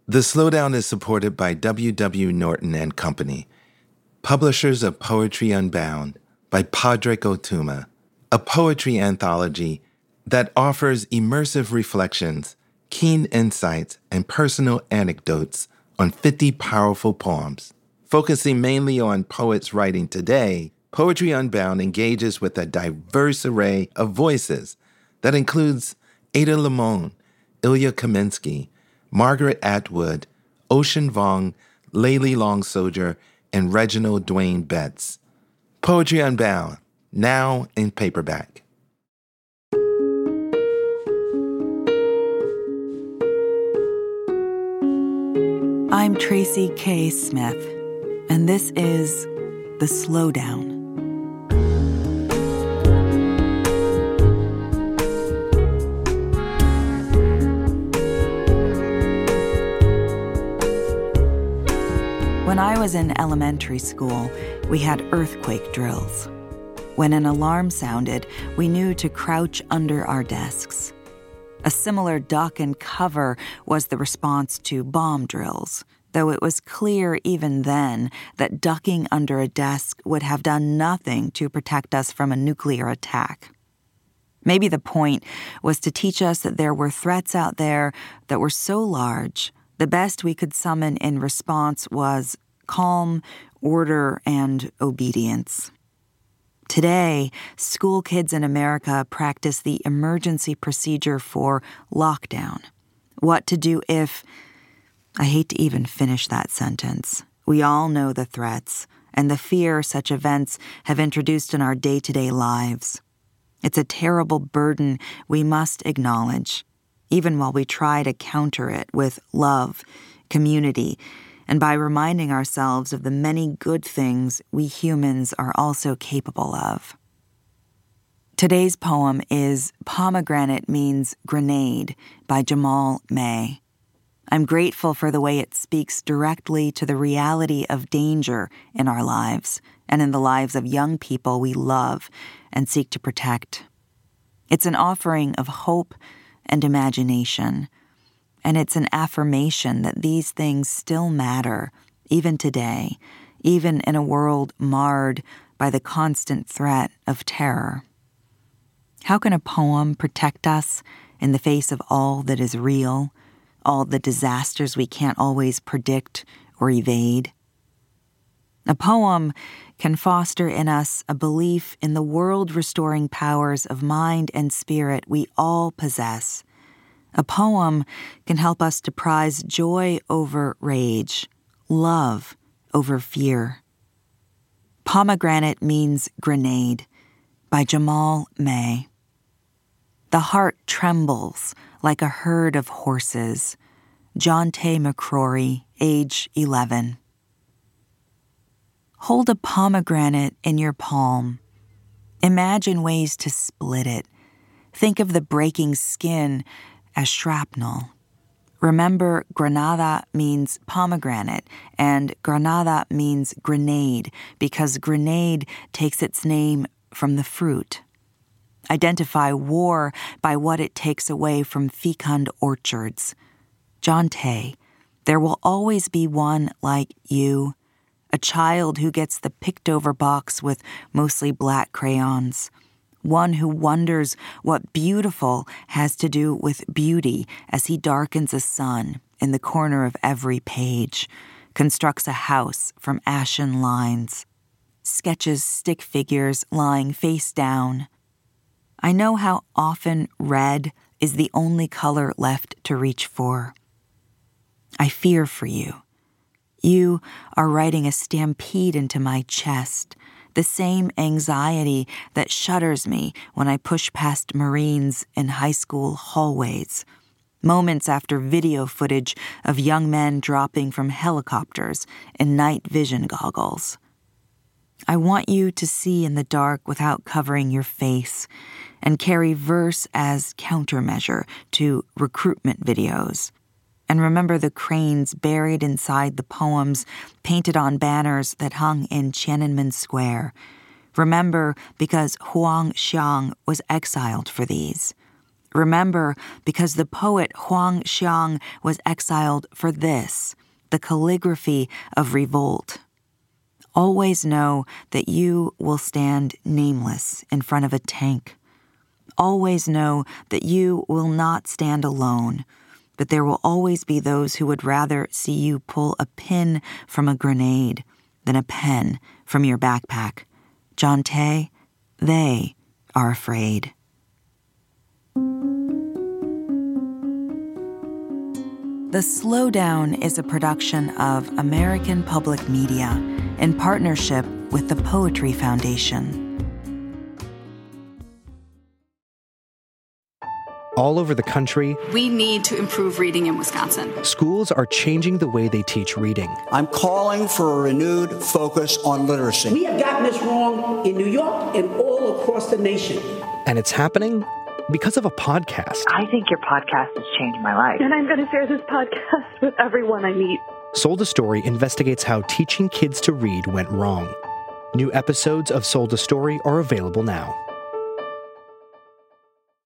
The Slowdown is supported by W. W. Norton and Company, publishers of Poetry Unbound by Padraig Ó Tuama, a poetry anthology that offers immersive reflections, keen insights, and personal anecdotes on 50 powerful poems. Focusing mainly on poets writing today, Poetry Unbound engages with a diverse array of voices that includes Ada Limon, Ilya Kaminsky, Margaret Atwood, Ocean Vuong, Layli Long Soldier, and Reginald Dwayne Betts. Poetry Unbound, now in paperback. I'm Tracy K. Smith, and this is The Slowdown. When I was in elementary school, we had earthquake drills. When an alarm sounded, we knew to crouch under our desks. A similar duck and cover was the response to bomb drills, though it was clear even then that ducking under a desk would have done nothing to protect us from a nuclear attack. Maybe the point was to teach us that there were threats out there that were so large, the best we could summon in response was calm, order, and obedience. Today, school kids in America practice the emergency procedure for lockdown. What to do if... I hate to even finish that sentence. We all know the threats and the fear such events have introduced in our day-to-day lives. It's a terrible burden we must acknowledge, even while we try to counter it with love, community, and by reminding ourselves of the many good things we humans are also capable of. Today's poem is Pomegranate Means Grenade by Jamal May. I'm grateful for the way it speaks directly to the reality of danger in our lives and in the lives of young people we love and seek to protect. It's an offering of hope and imagination, and it's an affirmation that these things still matter, even today, even in a world marred by the constant threat of terror. How can a poem protect us in the face of all that is real, all the disasters we can't always predict or evade? A poem can foster in us a belief in the world-restoring powers of mind and spirit we all possess. A poem can help us to prize joy over rage, love over fear. Pomegranate Means Grenade by Jamal May. The heart trembles like a herd of horses. John Tay McCrory, age 11. Hold a pomegranate in your palm. Imagine ways to split it. Think of the breaking skin as shrapnel. Remember, granada means pomegranate, and granada means grenade, because grenade takes its name from the fruit. Identify war by what it takes away from fecund orchards. John Tay, there will always be one like you, a child who gets the picked-over box with mostly black crayons, one who wonders what beautiful has to do with beauty as he darkens a sun in the corner of every page, constructs a house from ashen lines, sketches stick figures lying face down. I know how often red is the only color left to reach for. I fear for you. You are riding a stampede into my chest, the same anxiety that shudders me when I push past Marines in high school hallways, moments after video footage of young men dropping from helicopters in night vision goggles. I want you to see in the dark without covering your face and carry verse as countermeasure to recruitment videos. And remember the cranes buried inside the poems painted on banners that hung in Tiananmen Square. Remember because Huang Xiang was exiled for these. Remember, because the poet Huang Xiang was exiled for this, the calligraphy of revolt. Always know that you will stand nameless in front of a tank. Always know that you will not stand alone, but there will always be those who would rather see you pull a pin from a grenade than a pen from your backpack. John Tay, they are afraid. The Slowdown is a production of American Public Media in partnership with the Poetry Foundation. All over the country, we need to improve reading in Wisconsin. Schools are changing the way they teach reading. I'm calling for a renewed focus on literacy. We have gotten this wrong in New York and all across the nation. And it's happening because of a podcast. I think your podcast has changed my life. And I'm going to share this podcast with everyone I meet. Sold a Story investigates how teaching kids to read went wrong. New episodes of Sold a Story are available now.